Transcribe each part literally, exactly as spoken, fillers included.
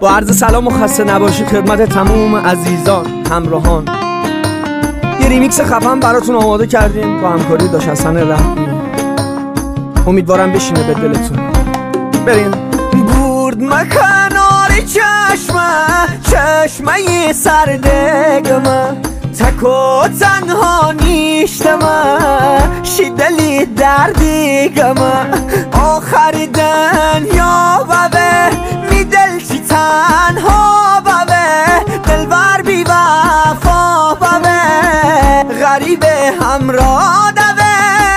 با عرض سلام و خسته نباشید خدمت تمام عزیزان همراهان. یه ریمیکس خفن براتون آماده کردیم با همکاری داش حسن رحمی. امیدوارم بشینه به دلتون. بریم. گرد مکنار چشمه چشمه سردگمه تک و تنها نیشتمه شیدلی دردیگمه آخر دنیا ببه می دل چی تنها ببه دلبر بی وفا ببه غریب همراه دوه.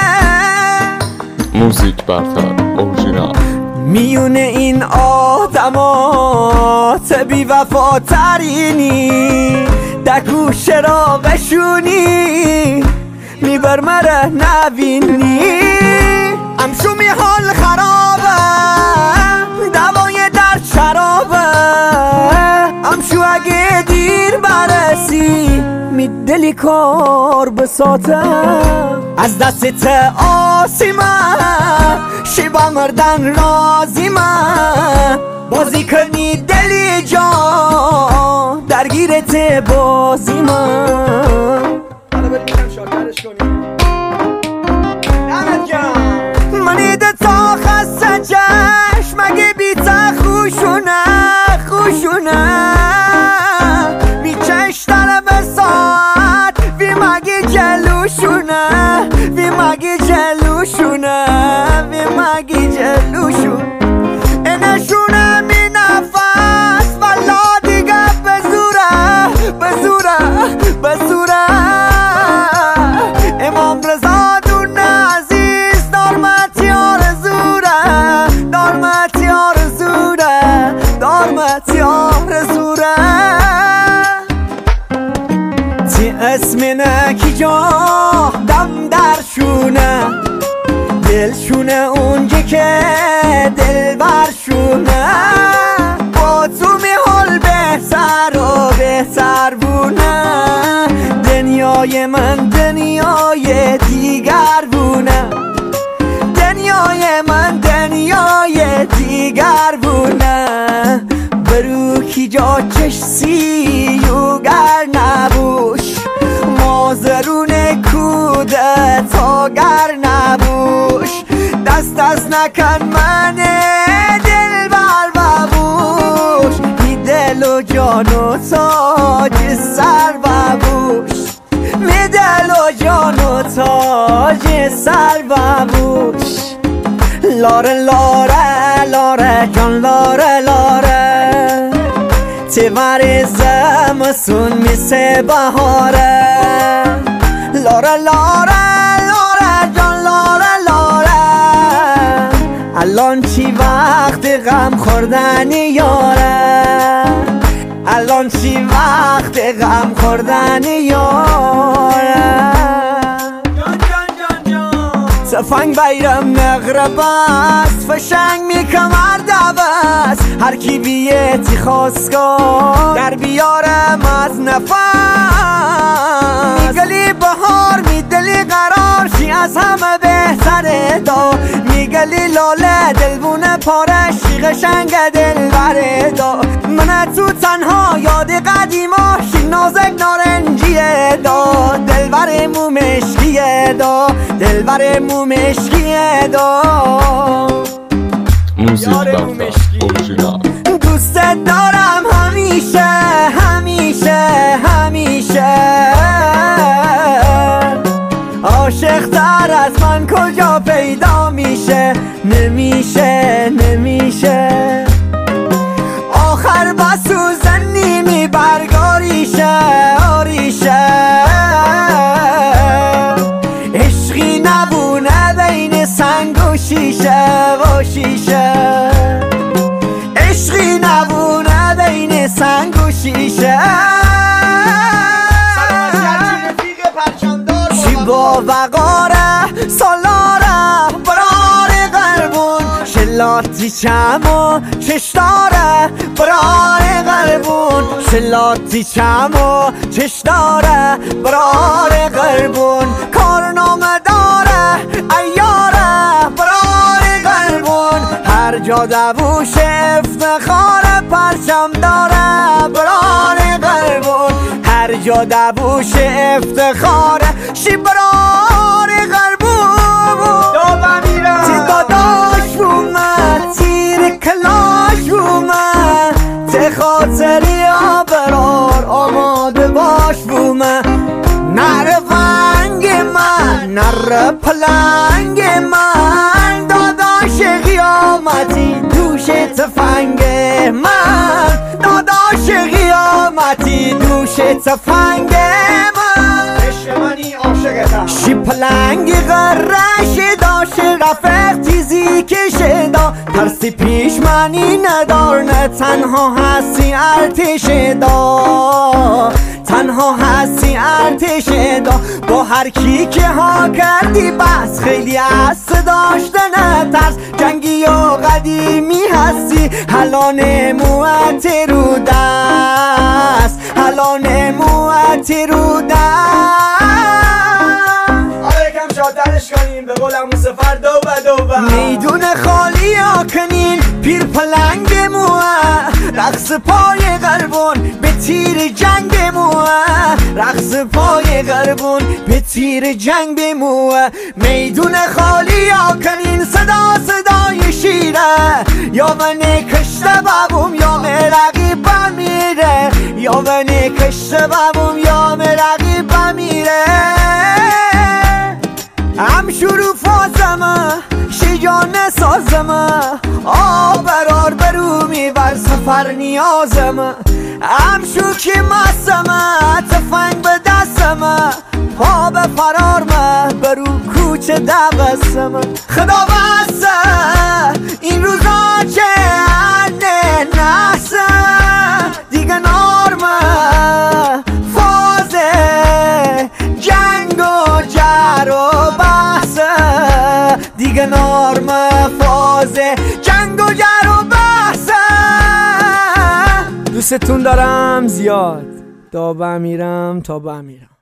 موزیک برتر اورجینال. میونه این آدمات بی وفاترینی دگوشه را بشونی میبر مره نبینی امشو می حال خرابه دوای در شرابه امشو اگه دیر برسی می دلی کار بساته از دستت آسیمه شیبا مردن رازیمه بازی کنی دلی جا درگیرت بازیمه. حالا بریم شاکرش کنیم نمت جان منی دتا خسته چشم مگه بیتا خوشونه خوشونه بیچش طلب ساعت وی مگه جلوشونه وی مگه جلوشونه وی مگه جلوشونه اینشونه می نفس والا دیگه بزوره بزوره بزوره امام رضا دون عزیز دارمت یار زوره دارمت یار زوره دارمت یار زوره تی اسمینه کی جا دم درشونه دلشونه اونجا که دل برشونه با تو می حال بهتر و بهتر بونه دنیای من دنیای دیگر بونه دنیای من دنیای دیگر بونه برو کی جا چشسی یوگر نبوش مازرون کوده تاگر نبوش دست دست نکن من دل بر ببوش می دل و جان و تاج سر ببوش می دل و جان و تاج سر ببوش لاره لاره لاره جان لاره لاره تیور زمستون میسه بهاره لاره لاره لاره جان لاره لاره الان چی وقت غم خوردن یاره الان چی وقت غم خوردن یاره تفنگ بیرم نغرب است فشنگ می کمر دوست هر کی بیتی خواستگاه در بیارم از نفس میگلی بهار میدلی قرار شی از همه بهتره دا میگلی لاله دلبونه پارشی قشنگ دل بره دا من تو تنها یاد قدیما شی نازک نارنجیه دا دلبر مو مشکیه دا دلبر مو مشکیه دا موزیک برتر اورجینال. دوستت دارم همیشه همیشه همیشه عاشق تر از من کجا پیدا میشه نمیشه نمیشه آخر بسوزنی می برگاریشه آریشه عشقی نبونه بین سنگ و شیشه و شیشه عشقی نبونه بین سنگ و شیشه چی با وقاره سالاره برار قربون شلاتی چم و چشداره برار قربون شلاتی چم و چشداره برار قربون کارنامه داره ایاره برار قربون هر هر جا دووش افتخار پرچم داره برار قربون، هر جا دووش افتخار شی برار قربون. دابا میرم تی داداش بومه تیر کلاش بومه تی خاطری ها برار آماده باش بومه. نره ونگ من نره پلنگ من داداش قیامتی دوش تفنگ من، داداش قیامتی دوش تفنگ من. عشق منی عاشقتم شی پلنگ غرش داشت رفق تیزی کشه دا ترسی پیش منی ندار نه تنها هستی ارتش دا، تنها هستی ارتش دا. با هر کی که ها کردی بس خیلی از داشته نترس، جنگی و قدیمی هستی الان موت رو دست، الان موت رو دست. آره کم شادرش کنیم به قولم سفر دو و دو میدون خالی ها کنین پیر پلنگ موه رقص پای قربون به تیر جنگ موه، رقص پای قربون به تیر جنگ موه. میدون خالی ها کنین صدا صدای شیره یا من کشته بابوم یا مرقی بمیره، یا من کشته بابوم یا مرقی بمیره. هم شروع فازمه شیجانه سازمه آب برار برو میبر سفر نیازمه. هم شوکی مستمه تفنگ به دستمه پا به فرارمه برو کوچه دبستمه. خدا بسته این روزا چه انه نحسه دیگه نارمه فازه جنگ و جر و بحثه دیگه نارمه فازه جنگ و جر و بحثه. دوستتون دارم زیاد، تا بمیرم تا بمیرم.